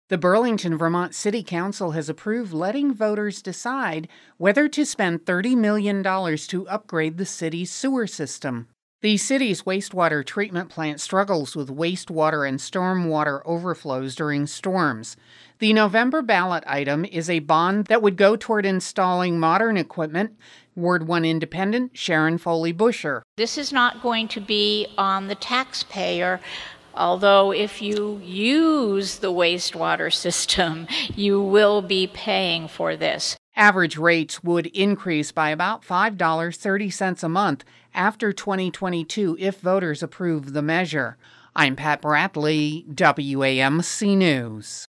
The Burlington, Vermont City Council has approved letting voters decide whether to spend $30 million to upgrade the city's sewer system. The city's wastewater treatment plant struggles with wastewater and stormwater overflows during storms. The November ballot item is a bond that would go toward installing modern equipment. Ward 1 Independent Sharon Foley Busher. This is not going to be on the taxpayer. Although if you use the wastewater system, you will be paying for this. Average rates would increase by about $5.30 a month after 2022 if voters approve the measure. I'm Pat Bradley, WAMC News.